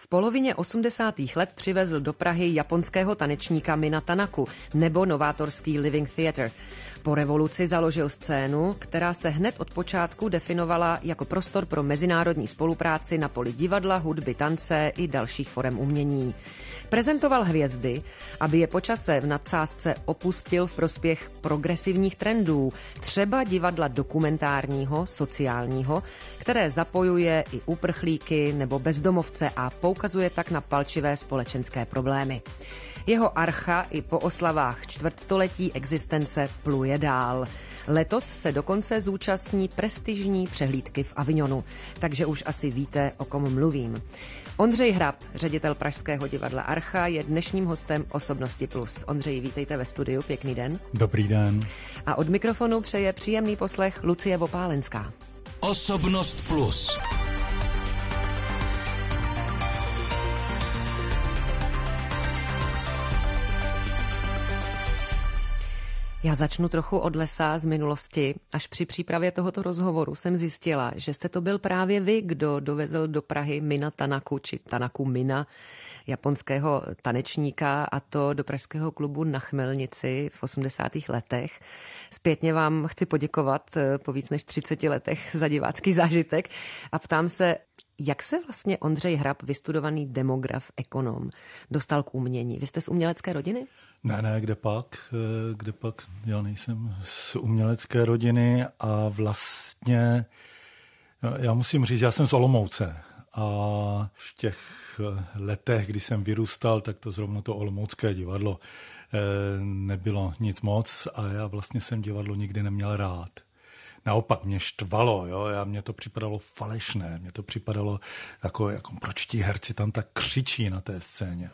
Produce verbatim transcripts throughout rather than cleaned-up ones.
V polovině osmdesátých let přivezl do Prahy japonského tanečníka Mina Tanaku nebo novátorský Living Theatre. Po revoluci založil scénu, která se hned od počátku definovala jako prostor pro mezinárodní spolupráci na poli divadla, hudby, tance i dalších forem umění. Prezentoval hvězdy, aby je po čase v nadsázce opustil v prospěch progresivních trendů, třeba divadla dokumentárního, sociálního, které zapojuje i uprchlíky nebo bezdomovce a poukazuje tak na palčivé společenské problémy. Jeho archa i po oslavách čtvrtstoletí existence pluje dál. Letos se dokonce zúčastní prestižní přehlídky v Avignonu, takže už asi víte, o kom mluvím. Ondřej Hrab, ředitel pražského divadla Archa, je dnešním hostem Osobnosti plus. Ondřej, vítejte ve studiu, pěkný den. Dobrý den. A od mikrofonu přeje příjemný poslech Lucie Vopálenská. Osobnost plus. Já začnu trochu od lesa z minulosti. Až při přípravě tohoto rozhovoru jsem zjistila, že jste to byl právě vy, kdo dovezl do Prahy Mina Tanaku, či Tanaku Mina, japonského tanečníka, a to do pražského klubu Na Chmelnici v osmdesátých letech. Zpětně vám chci poděkovat po víc než třiceti letech za divácký zážitek a ptám se, jak se vlastně Ondřej Hrab, vystudovaný demograf, ekonom, dostal k umění? Vy jste z umělecké rodiny? Ne, ne, kde pak, kde pak, já nejsem z umělecké rodiny a vlastně, já musím říct, já jsem z Olomouce a v těch letech, kdy jsem vyrůstal, tak to zrovna to olomoucké divadlo nebylo nic moc a já vlastně jsem divadlo nikdy neměl rád. Naopak mě štvalo, jo, já, mně to připadalo falešné, mně to připadalo jako, jako proč ti herci tam tak křičí na té scéně.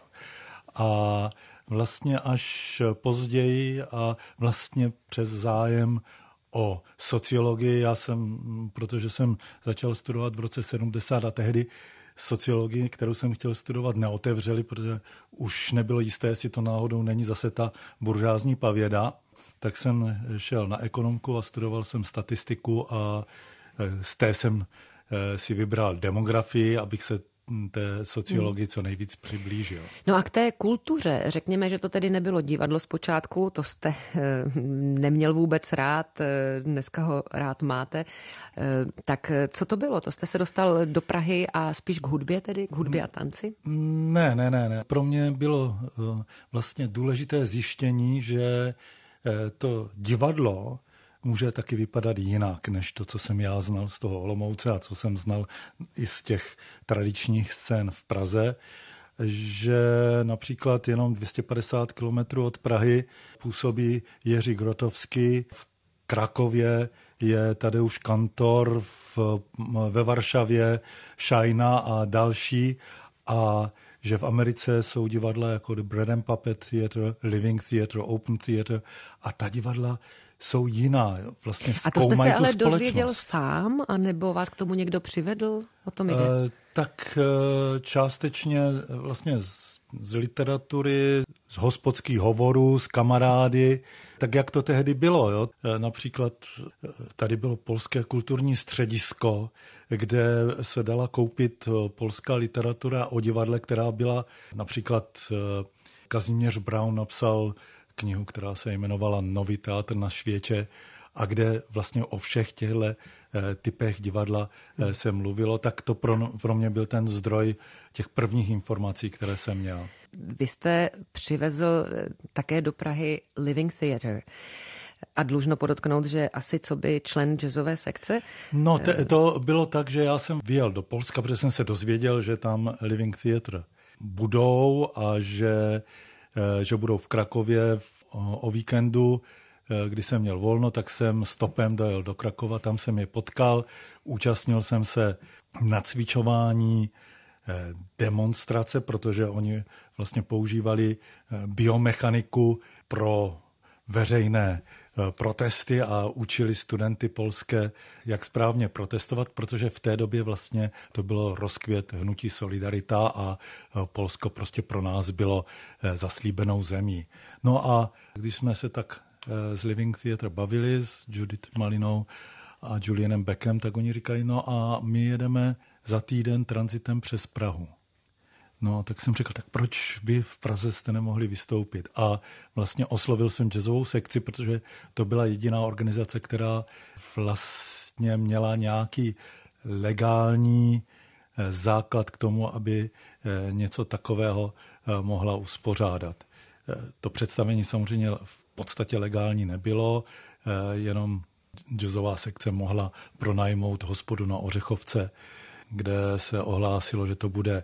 A vlastně až později a vlastně přes zájem o sociologii, já jsem, protože jsem začal studovat v roce sedmdesát a tehdy sociologii, kterou jsem chtěl studovat, neotevřeli, protože už nebylo jisté, jestli to náhodou není zase ta buržázní pavěda, tak jsem šel na ekonomku a studoval jsem statistiku a z té jsem si vybral demografii, abych se té sociologii co nejvíc přiblížil. No a k té kultuře, řekněme, že to tedy nebylo divadlo zpočátku, to jste e, neměl vůbec rád, e, dneska ho rád máte, e, tak co to bylo? To jste se dostal do Prahy a spíš k hudbě tedy, k hudbě a tanci? Ne, ne, ne, ne. Pro mě bylo e, vlastně důležité zjištění, že e, to divadlo může taky vypadat jinak, než to, co jsem já znal z toho Olomouce a co jsem znal i z těch tradičních scén v Praze, že například jenom dvě stě padesát kilometrů od Prahy působí Jiří Grotowski, v Krakově je Tadeusz Kantor, v, ve Varšavě Šajna a další, a že v Americe jsou divadla jako The Bread and Puppet Theatre, Living Theatre, Open Theatre a ta divadla jsou jiná, vlastně zkoumají tu společnost. A to jste se ale dozvěděl sám, anebo vás k tomu někdo přivedl? O tom jde? E, tak e, částečně vlastně z, z literatury, z hospodských hovorů, z kamarády, tak jak to tehdy bylo. Jo? E, například tady bylo polské kulturní středisko, kde se dala koupit polská literatura o divadle, která byla například e, Kazimierz Braun napsal knihu, která se jmenovala Nový teatr na světě a kde vlastně o všech těchto typech divadla se mluvilo, tak to pro, pro mě byl ten zdroj těch prvních informací, které jsem měl. Vy jste přivezl také do Prahy Living Theatre. A dlužno podotknout, že asi co by člen jazzové sekce? No te, to bylo tak, že já jsem vyjel do Polska, protože jsem se dozvěděl, že tam Living Theatre budou a že že budou v Krakově o víkendu, kdy jsem měl volno, tak jsem stopem dojel do Krakova, tam jsem je potkal, účastnil jsem se na cvičování demonstrace, protože oni vlastně používali biomechaniku pro veřejné protesty a učili studenty polské, jak správně protestovat, protože v té době vlastně to bylo rozkvět hnutí Solidarita a Polsko prostě pro nás bylo zaslíbenou zemí. No a když jsme se tak z Living Theatre bavili s Judith Malinou a Julianem Beckem, tak oni říkali, no a my jedeme za týden transitem přes Prahu. No, tak jsem řekl, tak proč by v Praze jste nemohli vystoupit? A vlastně oslovil jsem jazzovou sekci, protože to byla jediná organizace, která vlastně měla nějaký legální základ k tomu, aby něco takového mohla uspořádat. To představení samozřejmě v podstatě legální nebylo, jenom jazzová sekce mohla pronajmout hospodu na Ořechovce, kde se ohlásilo, že to bude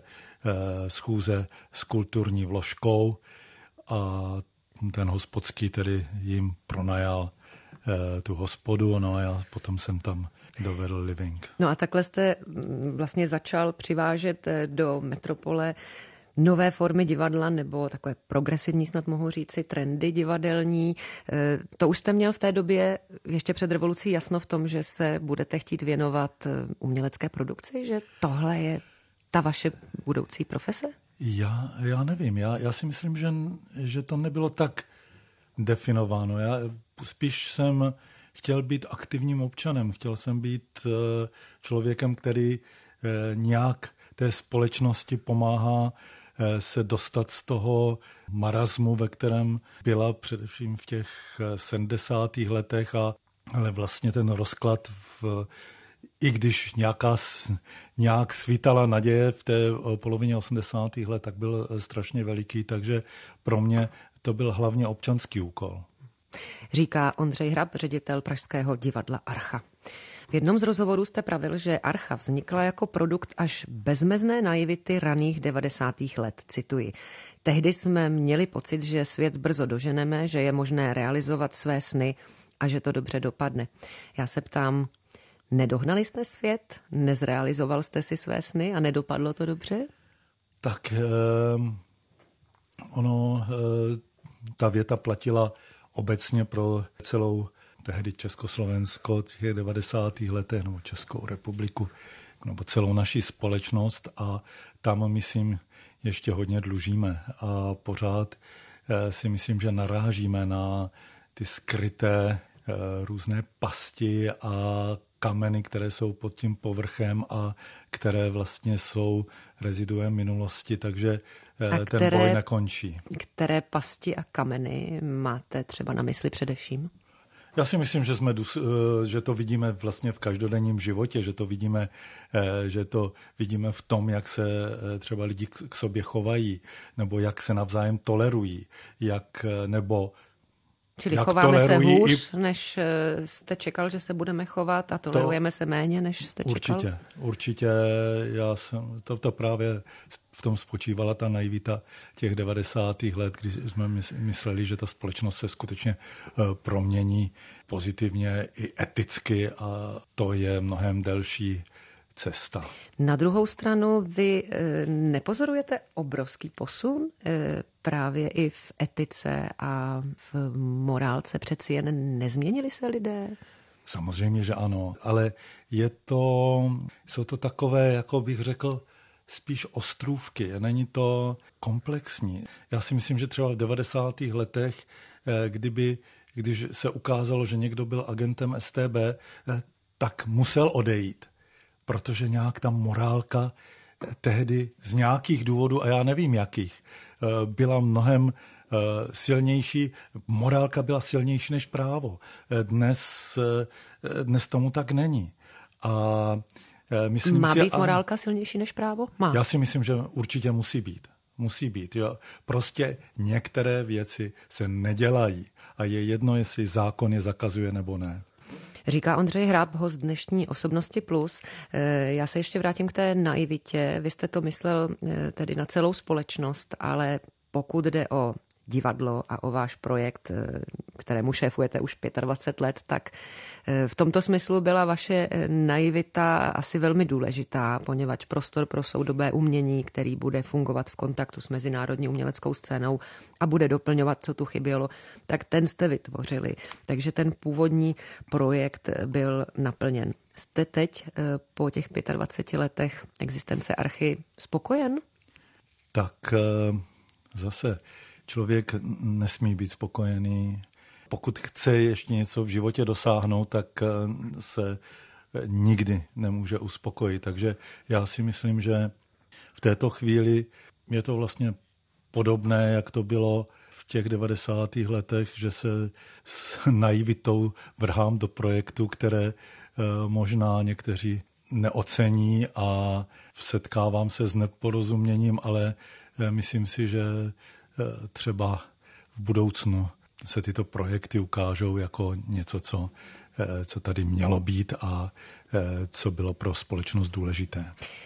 schůze s kulturní vložkou a ten hospodský tedy jim pronajal tu hospodu, no a já potom jsem tam dovedl Living. No a takhle jste vlastně začal přivážet do metropole nové formy divadla, nebo takové progresivní, snad mohu říci, trendy divadelní. To už jste měl v té době ještě před revolucí jasno v tom, že se budete chtít věnovat umělecké produkci, že tohle je ta vaše budoucí profese? Já, já nevím, já, já si myslím, že, že to nebylo tak definováno. Já spíš jsem chtěl být aktivním občanem, chtěl jsem být člověkem, který nějak té společnosti pomáhá se dostat z toho marazmu, ve kterém byla především v těch sedmdesátých letech, a, ale vlastně ten rozklad, v, i když nějaká, nějak svítala naděje v té polovině osmdesátých let, tak byl strašně veliký, takže pro mě to byl hlavně občanský úkol. Říká Ondřej Hrab, ředitel pražského divadla Archa. V jednom z rozhovorů jste pravil, že Archa vznikla jako produkt až bezmezné naivity raných devadesátých let, cituji. Tehdy jsme měli pocit, že svět brzo doženeme, že je možné realizovat své sny a že to dobře dopadne. Já se ptám, nedohnali jste svět? Nezrealizoval jste si své sny a nedopadlo to dobře? Tak eh, ono, eh, ta věta platila obecně pro celou tehdy Československo, těch devadesátých letech, nebo Českou republiku, nebo celou naši společnost, a tam, myslím, ještě hodně dlužíme. A pořád si myslím, že narážíme na ty skryté různé pasti a kameny, které jsou pod tím povrchem a které vlastně jsou reziduem minulosti, takže a ten které, boj nekončí. Které pasti a kameny máte třeba na mysli především? Já si myslím, že, jsme, že to vidíme vlastně v každodenním životě, že to vidíme, že to vidíme v tom, jak se třeba lidi k sobě chovají, nebo jak se navzájem tolerují, jak nebo Čili chováme se hůř, i... než jste čekal, že se budeme chovat, a tolerujeme to... se méně, než jste čekal? Určitě, určitě. Já jsem, to, to právě v tom spočívala ta naivita těch devadesátých let, když jsme mysleli, že ta společnost se skutečně promění pozitivně i eticky, a to je mnohem delší cesta. Na druhou stranu vy nepozorujete obrovský posun právě i v etice a v morálce? Přeci jen nezměnili se lidé? Samozřejmě, že ano, ale je to, jsou to takové, jako bych řekl, spíš ostrůvky, není to komplexní. Já si myslím, že třeba v devadesátých letech, kdyby, když se ukázalo, že někdo byl agentem S T B, tak musel odejít, protože nějak ta morálka tehdy z nějakých důvodů, a já nevím jakých, byla mnohem silnější. Morálka byla silnější než právo. Dnes, dnes tomu tak není. A myslím Má si, být morálka silnější než právo? Má. Já si myslím, že určitě musí být. Musí být. Jo. Prostě některé věci se nedělají a je jedno, jestli zákon je zakazuje nebo ne. Říká Ondřej Hrab, host dnešní Osobnosti plus. Já se ještě vrátím k té naivitě. Vy jste to myslel tedy na celou společnost, ale pokud jde o divadlo a o váš projekt, kterému šéfujete už dvacet pět let, tak v tomto smyslu byla vaše naivita asi velmi důležitá, poněvadž prostor pro soudobé umění, který bude fungovat v kontaktu s mezinárodní uměleckou scénou a bude doplňovat, co tu chybělo, tak ten jste vytvořili. Takže ten původní projekt byl naplněn. Jste teď po těch dvaceti pěti letech existence Archy spokojen? Tak zase člověk nesmí být spokojený. Pokud chce ještě něco v životě dosáhnout, tak se nikdy nemůže uspokojit. Takže já si myslím, že v této chvíli je to vlastně podobné, jak to bylo v těch devadesátých letech, že se s naivitou vrhám do projektu, které možná někteří neocení a setkávám se s neporozuměním, ale myslím si, že třeba v budoucnu se tyto projekty ukážou jako něco, co, co tady mělo být a co bylo pro společnost důležité.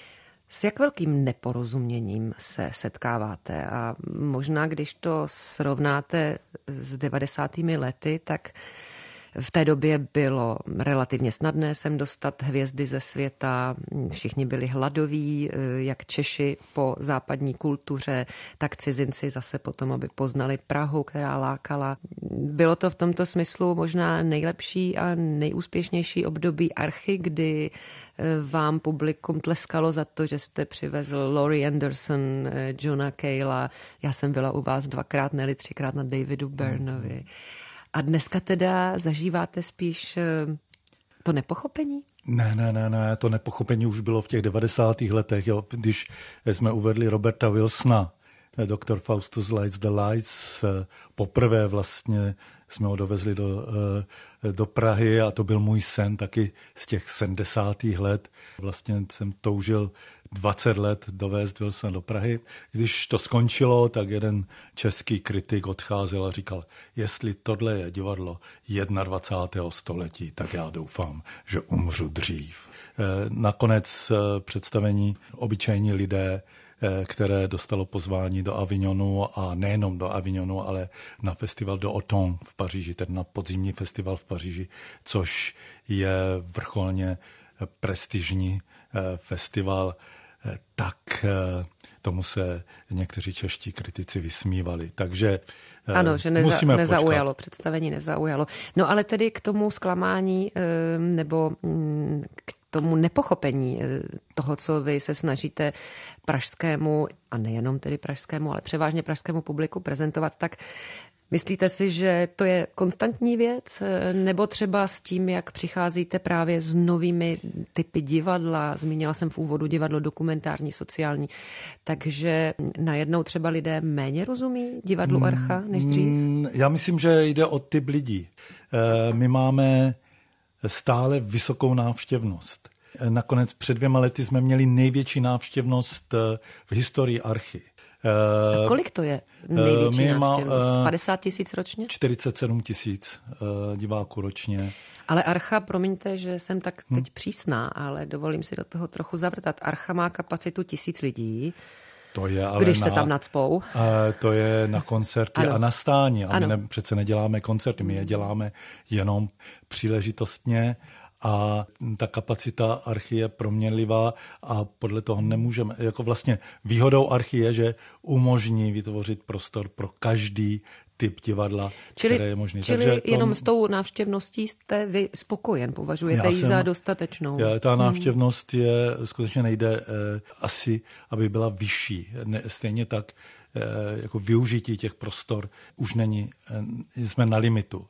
S jak velkým neporozuměním se setkáváte? A možná, když to srovnáte s devadesátými lety, tak v té době bylo relativně snadné sem dostat hvězdy ze světa, všichni byli hladoví, jak Češi po západní kultuře, tak cizinci zase potom, aby poznali Prahu, která lákala. Bylo to v tomto smyslu možná nejlepší a nejúspěšnější období Archy, kdy vám publikum tleskalo za to, že jste přivezl Laurie Anderson, Johna Cale'a. Já jsem byla u vás dvakrát, ne třikrát na Davidu Byrnovi. A dneska teda zažíváte spíš to nepochopení? Ne, ne, ne, ne, to nepochopení už bylo v těch devadesátých letech, jo, když jsme uvedli Roberta Wilsona, doktor Faustus Lights the Lights, poprvé vlastně jsme ho dovezli do, do Prahy a to byl můj sen taky z těch sedmdesátých let. Vlastně jsem toužil dvacet let dovést Wilsona do Prahy. Když to skončilo, tak jeden český kritik odcházel a říkal, jestli tohle je divadlo dvacátého prvního století, tak já doufám, že umřu dřív. Nakonec představení Obyčejní lidé, které dostalo pozvání do Avignonu a nejenom do Avignonu, ale na festival do Automne v Paříži, tedy na podzimní festival v Paříži, což je vrcholně prestižní festival, tak tomu se někteří čeští kritici vysmívali. Takže ano, že neza, musíme nezaujalo, počkat. Představení nezaujalo. No ale tedy k tomu zklamání nebo k tomu nepochopení toho, co vy se snažíte pražskému, a nejenom tedy pražskému, ale převážně pražskému publiku prezentovat, tak myslíte si, že to je konstantní věc, nebo třeba s tím, jak přicházíte právě s novými typy divadla, zmínila jsem v úvodu divadlo dokumentární, sociální, takže najednou třeba lidé méně rozumí divadlu Archa než dřív? Já myslím, že jde o typ lidí. My máme stále vysokou návštěvnost. Nakonec před dvěma lety jsme měli největší návštěvnost v historii Archy. A kolik to je největší návštěvnost? padesát tisíc ročně? čtyřicet sedm tisíc diváků ročně. Ale Archa, promiňte, že jsem tak teď přísná, ale dovolím si do toho trochu zavrtat. Archa má kapacitu tisíc lidí. To je ale když na, se tam nacpou. To je na koncerty ano. a na stání. A ano. my ne, přece neděláme koncerty, my je děláme jenom příležitostně a ta kapacita Archy je proměnlivá a podle toho nemůžeme, jako vlastně výhodou Archy je, že umožní vytvořit prostor pro každý typ divadla, čili, které je možný. Čili Takže jenom tom, s tou návštěvností jste vy spokojen, považujete ji za dostatečnou? Já, ta návštěvnost je, skutečně nejde eh, asi, aby byla vyšší. Ne, stejně tak eh, jako využití těch prostor už není, eh, jsme na limitu.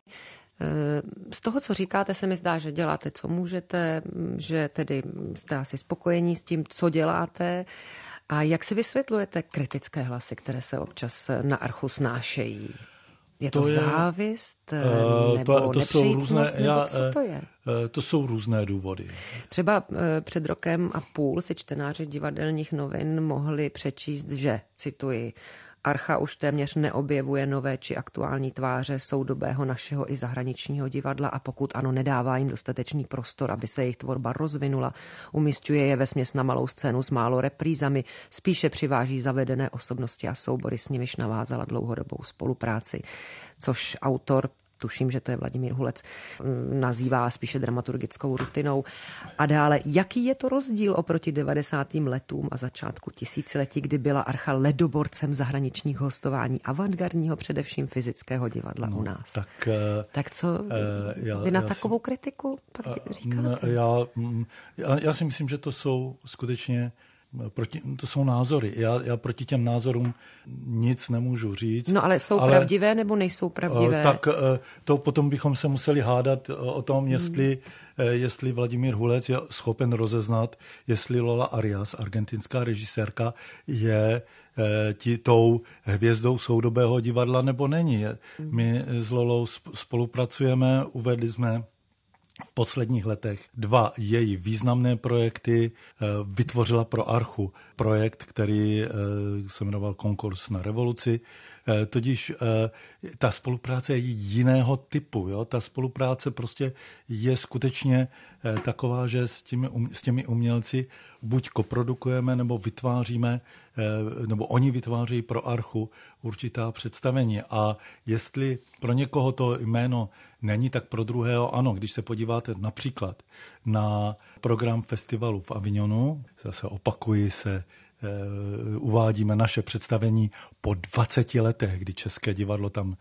Z toho, co říkáte, se mi zdá, že děláte, co můžete, že tedy jste asi spokojení s tím, co děláte. A jak si vysvětlujete kritické hlasy, které se občas na Archu snášejí? Je to, to je, závist, uh, nebo to, to jsou různé, nebo já, co to je? Uh, to jsou různé důvody. Třeba uh, před rokem a půl si čtenáři divadelních novin mohli přečíst, že, cituji, Archa už téměř neobjevuje nové či aktuální tváře soudobého našeho i zahraničního divadla a pokud ano, nedává jim dostatečný prostor, aby se jejich tvorba rozvinula, umisťuje je vesměs na malou scénu s málo reprízami, spíše přiváží zavedené osobnosti a soubory, s nimiž navázala dlouhodobou spolupráci, což autor, tuším, že to je Vladimír Hulec, nazývá spíše dramaturgickou rutinou. A dále, jaký je to rozdíl oproti devadesátým letům a začátku tisíciletí, kdy byla Archa ledoborcem zahraničních hostování, avantgardního, především fyzického divadla no, u nás. Tak, tak co uh, já, vy na já takovou si, kritiku pak říkáte? Já, já, já si myslím, že to jsou skutečně proti, to jsou názory. Já, já proti těm názorům nic nemůžu říct. No ale jsou ale, pravdivé nebo nejsou pravdivé? Tak to potom bychom se museli hádat o tom, jestli, hmm. jestli Vladimír Hulec je schopen rozeznat, jestli Lola Arias, argentinská režisérka, je tí, tou hvězdou soudobého divadla nebo není. Hmm. My s Lolou spolupracujeme, uvedli jsme v posledních letech dva její významné projekty. Vytvořila pro Archu projekt, který se jmenoval Konkurs na revoluci. Totiž ta spolupráce je jiného typu. Jo? Ta spolupráce prostě je skutečně taková, že s těmi, s těmi umělci buď koprodukujeme, nebo vytváříme, nebo oni vytváří pro Archu určitá představení. A jestli pro někoho to jméno není, tak pro druhého ano. Když se podíváte například na program festivalu v Avignonu, zase opakuji se, uvádíme naše představení po dvaceti letech, kdy České divadlo tam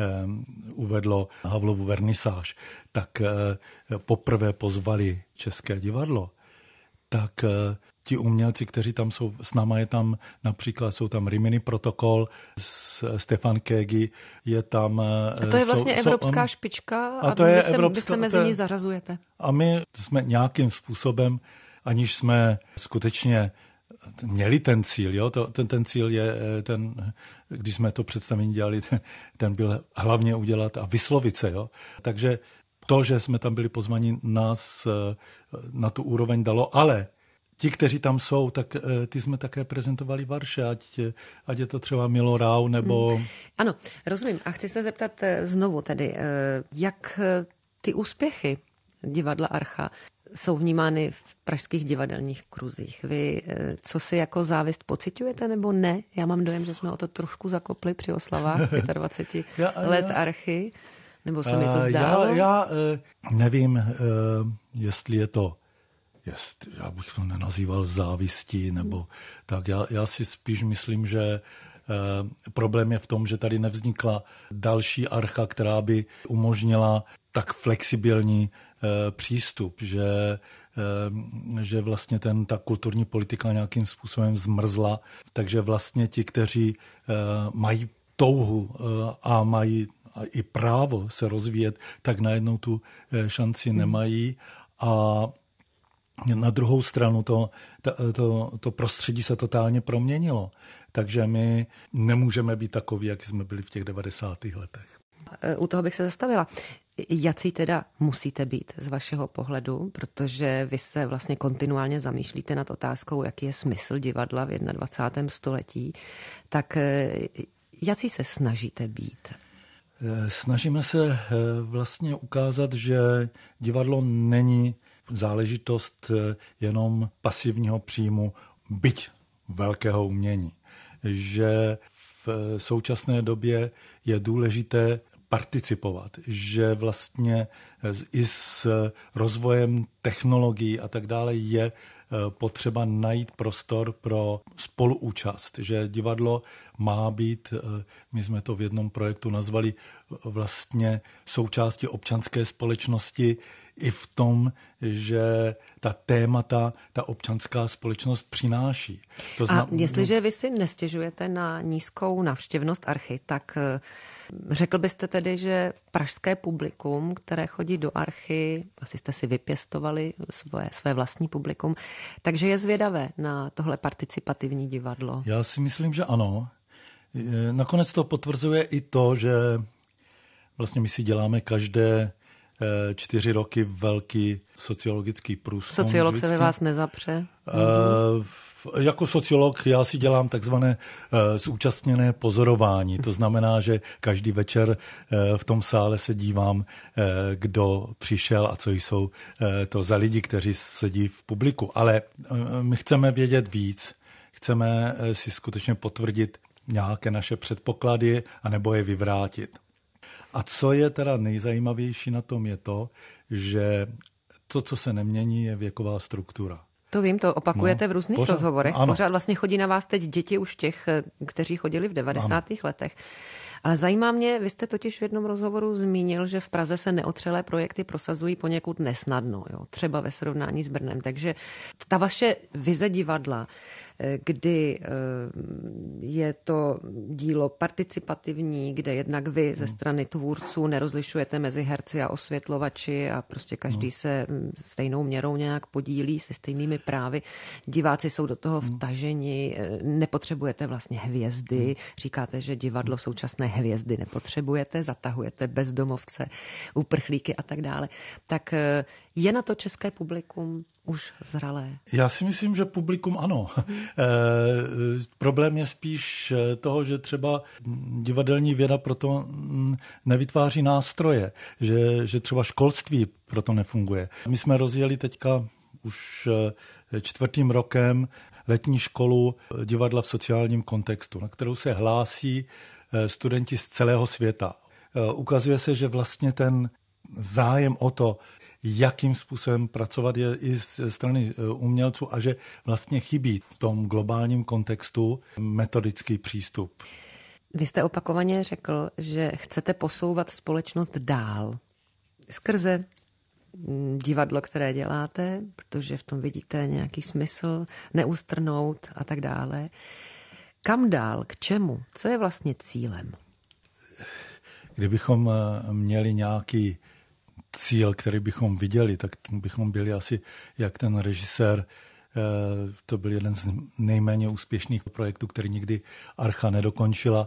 uvedlo Havlovu vernisáž, tak poprvé pozvali České divadlo, tak ti umělci, kteří tam jsou, s náma je tam například, jsou tam Rimini Protokol, Stefan Kégy, je tam... A to je vlastně jsou, evropská jsou, špička a, a to je vy, evropská, se, vy se mezi ní zařazujete. A my jsme nějakým způsobem, aniž jsme skutečně měli ten cíl, jo? To, ten, ten cíl je, ten, když jsme to představení dělali, ten, ten byl hlavně udělat a vyslovit se. Jo? Takže to, že jsme tam byli pozvaní, nás na tu úroveň dalo, ale ti, kteří tam jsou, tak ty jsme také prezentovali Varše, ať, ať je to třeba Milo Rau, nebo... Hmm. Ano, rozumím. A chci se zeptat znovu tedy, jak ty úspěchy divadla Archa jsou vnímány v pražských divadelních kruzích. Vy co si jako závist pociťujete, nebo ne? Já mám dojem, že jsme o to trošku zakopli při oslavách dvacet pět já, let já, Archy, nebo se mi to zdálo? Já, já nevím, jestli je to, jest, já bych to nenazýval závistí, nebo hmm. tak. Já, já si spíš myslím, že problém je v tom, že tady nevznikla další Archa, která by umožnila tak flexibilní přístup, že, že vlastně ten, ta kulturní politika nějakým způsobem zmrzla, takže vlastně ti, kteří mají touhu a mají i právo se rozvíjet, tak najednou tu šanci nemají a na druhou stranu to, to, to prostředí se totálně proměnilo, takže my nemůžeme být takoví, jak jsme byli v těch devadesátých letech. U toho bych se zastavila. Jací teda musíte být z vašeho pohledu, protože vy se vlastně kontinuálně zamýšlíte nad otázkou, jaký je smysl divadla v dvacátém prvním století, tak jací se snažíte být? Snažíme se vlastně ukázat, že divadlo není záležitost jenom pasivního příjmu, byť velkého umění. Že v současné době je důležité participovat, že vlastně i s rozvojem technologií a tak dále je potřeba najít prostor pro spoluúčast, že divadlo má být, my jsme to v jednom projektu nazvali vlastně součástí občanské společnosti i v tom, že ta témata ta občanská společnost přináší. To zna... A jestliže vy si nestěžujete na nízkou návštěvnost Archy, tak řekl byste tedy, že pražské publikum, které chodí do Archy, asi jste si vypěstovali svoje, své vlastní publikum, takže je zvědavé na tohle participativní divadlo? Já si myslím, že ano. Nakonec to potvrzuje i to, že vlastně my si děláme každé čtyři roky velký sociologický průzkum. Sociolog vždycky se ve vás nezapře? Uh, jako sociolog já si dělám takzvané uh, zúčastněné pozorování. To znamená, že každý večer uh, v tom sále se dívám, uh, kdo přišel a co jsou uh, to za lidi, kteří sedí v publiku. Ale uh, my chceme vědět víc. Chceme uh, si skutečně potvrdit nějaké naše předpoklady anebo je vyvrátit. A co je teda nejzajímavější na tom je to, že to, co se nemění, je věková struktura. To vím, to opakujete no, v různých pořád, rozhovorech. Ano. Pořád vlastně chodí na vás teď děti už těch, kteří chodili v devadesátých letech. Ale zajímá mě, vy jste totiž v jednom rozhovoru zmínil, že v Praze se neotřelé projekty prosazují poněkud nesnadno, jo? Třeba ve srovnání s Brnem. Takže ta vaše vize divadla, kdy je to dílo participativní, kde jednak vy ze strany tvůrců nerozlišujete mezi herci a osvětlovači a prostě každý se stejnou měrou nějak podílí se stejnými právy. Diváci jsou do toho vtaženi, nepotřebujete vlastně hvězdy. Říkáte, že divadlo současné hvězdy nepotřebujete, zatahujete bezdomovce, uprchlíky a tak dále. Tak je na to české publikum už zralé? Já si myslím, že publikum ano. E, problém je spíš toho, že třeba divadelní věda proto nevytváří nástroje, že, že třeba školství proto nefunguje. My jsme rozjeli teďka už čtvrtým rokem letní školu divadla v sociálním kontextu, na kterou se hlásí studenti z celého světa. Ukazuje se, že vlastně ten zájem o to, jakým způsobem pracovat, je i ze strany umělců a že vlastně chybí v tom globálním kontextu metodický přístup. Vy jste opakovaně řekl, že chcete posouvat společnost dál skrze divadlo, které děláte, protože v tom vidíte nějaký smysl, neustrnout a tak dále. Kam dál? K čemu? Co je vlastně cílem? Kdybychom měli nějaký cíl, který bychom viděli, tak bychom byli asi jak ten režisér, to byl jeden z nejméně úspěšných projektů, který nikdy Archa nedokončila,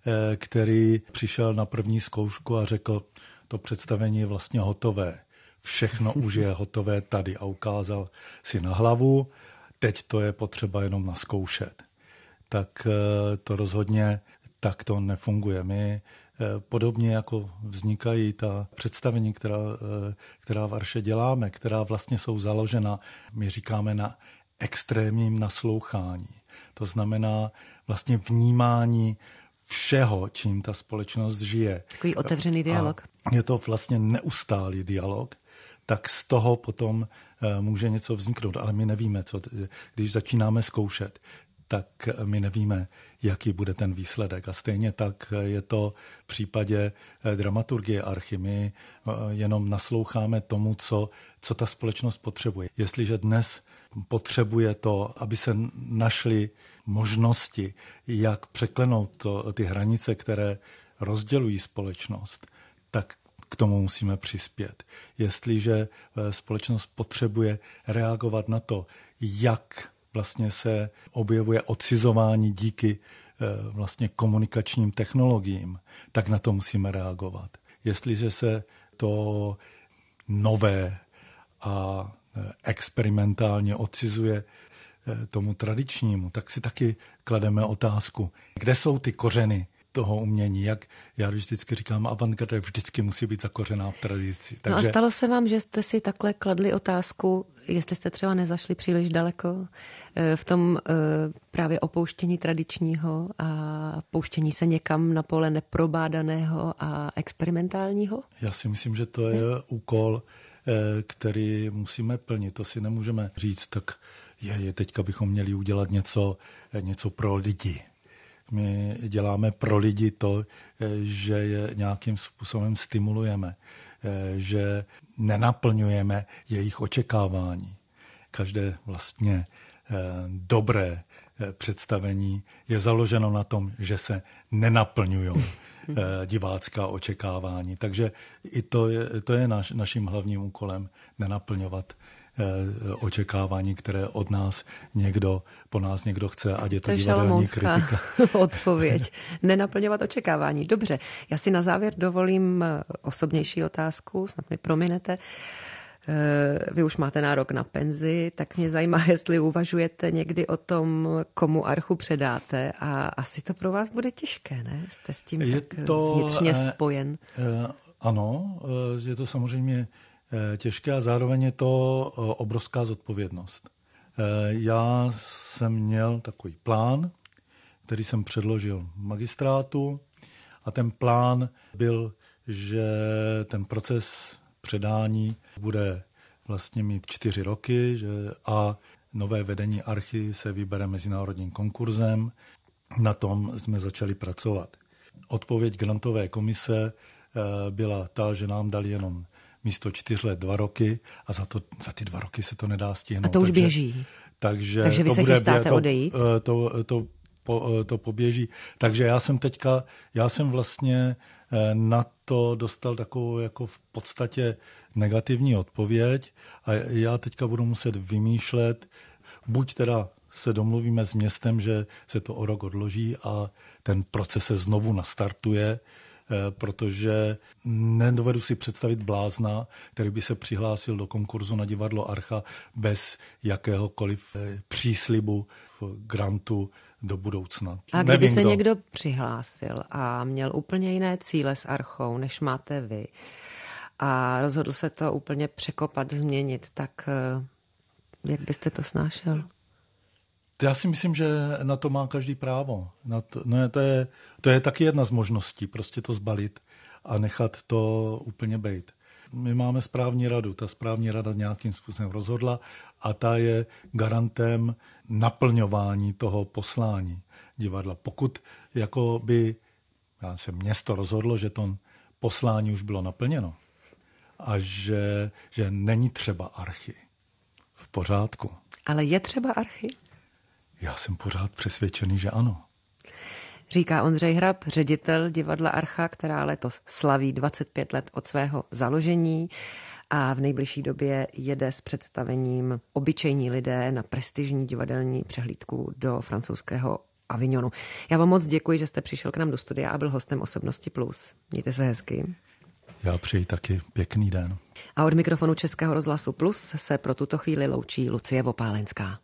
který přišel na první zkoušku a řekl, to představení je vlastně hotové. Všechno už je hotové tady a ukázal si na hlavu, teď to je potřeba jenom naskoušet. Tak to rozhodně tak to nefunguje. My podobně jako vznikají ta představení, která, která v Arše děláme, která vlastně jsou založena, my říkáme, na extrémním naslouchání. To znamená vlastně vnímání všeho, čím ta společnost žije. Takový otevřený dialog. A je to vlastně neustálý dialog, tak z toho potom může něco vzniknout, ale my nevíme, co, když začínáme zkoušet, tak my nevíme, jaký bude ten výsledek. A stejně tak je to v případě dramaturgie Archy. My jenom nasloucháme tomu, co, co ta společnost potřebuje. Jestliže dnes potřebuje to, aby se našly možnosti, jak překlenout to, ty hranice, které rozdělují společnost, tak k tomu musíme přispět. Jestliže společnost potřebuje reagovat na to, jak vlastně se objevuje odcizování díky vlastně komunikačním technologiím, tak na to musíme reagovat. Jestliže se to nové a experimentálně odcizuje tomu tradičnímu, tak si taky klademe otázku, kde jsou ty kořeny toho umění, jak já vždycky říkám, avantgarda vždycky musí být zakořená v tradici. Takže... No a stalo se vám, že jste si takhle kladli otázku, jestli jste třeba nezašli příliš daleko v tom právě opouštění tradičního a pouštění se někam na pole neprobádaného a experimentálního? Já si myslím, že to je úkol, který musíme plnit. To si nemůžeme říct, tak je, je teďka bychom měli udělat něco, něco pro lidi. My děláme pro lidi to, že je nějakým způsobem stimulujeme, že nenaplňujeme jejich očekávání. Každé vlastně dobré představení je založeno na tom, že se nenaplňují divácká očekávání. Takže i to je, to je naš, naším hlavním úkolem, nenaplňovat očekávání, které od nás někdo, po nás někdo chce, ať je to, to divadelní kritika. Odpověď. Nenaplňovat očekávání. Dobře, já si na závěr dovolím osobnější otázku, snad mi prominete. Vy už máte nárok na penzi, tak mě zajímá, jestli uvažujete někdy o tom, komu Archu předáte, a asi to pro vás bude těžké, ne? Jste s tím je tak to, vnitřně spojen. Eh, ano, je to samozřejmě těžké a zároveň je to obrovská zodpovědnost. Já jsem měl takový plán, který jsem předložil magistrátu, a ten plán byl, že ten proces předání bude vlastně mít čtyři roky, že a nové vedení Archy se vybere mezinárodním konkurzem. Na tom jsme začali pracovat. odpověď grantové komise byla ta, že nám dali jenom místo čtyř let dva roky a za, to, za ty dva roky se to nedá stihnout. A to už takže, běží. Takže, takže vy to se bude, chystáte to, odejít? To, to, to, po, to poběží. Takže já jsem teďka, já jsem vlastně na to dostal takovou jako v podstatě negativní odpověď a já teďka budu muset vymýšlet, buď teda se domluvíme s městem, že se to o rok odloží a ten proces se znovu nastartuje, protože nedovedu si představit blázna, který by se přihlásil do konkurzu na divadlo Archa bez jakéhokoliv příslibu v grantu do budoucna. A kdyby Nevím, se kdo... někdo přihlásil a měl úplně jiné cíle s Archou, než máte vy, a rozhodl se to úplně překopat, změnit, tak jak byste to snášel? Já si myslím, že na to má každý právo. Na to, no to, je, to je taky jedna z možností, prostě to zbalit a nechat to úplně bejt. My máme správní radu, ta správní rada nějakým způsobem rozhodla a ta je garantem naplňování toho poslání divadla. Pokud jako by já se město rozhodlo, že to poslání už bylo naplněno a že, že není třeba Archy. V pořádku. Ale je třeba Archy? Já jsem pořád přesvědčený, že ano. Říká Ondřej Hrab, ředitel divadla Archa, která letos slaví dvacet pět let od svého založení a v nejbližší době jede s představením Obyčejní lidé na prestižní divadelní přehlídku do francouzského Avignonu. Já vám moc děkuji, že jste přišel k nám do studia a byl hostem Osobnosti Plus. Mějte se hezky. Já přeji taky pěkný den. A od mikrofonu Českého rozhlasu Plus se pro tuto chvíli loučí Lucie Vopálenská.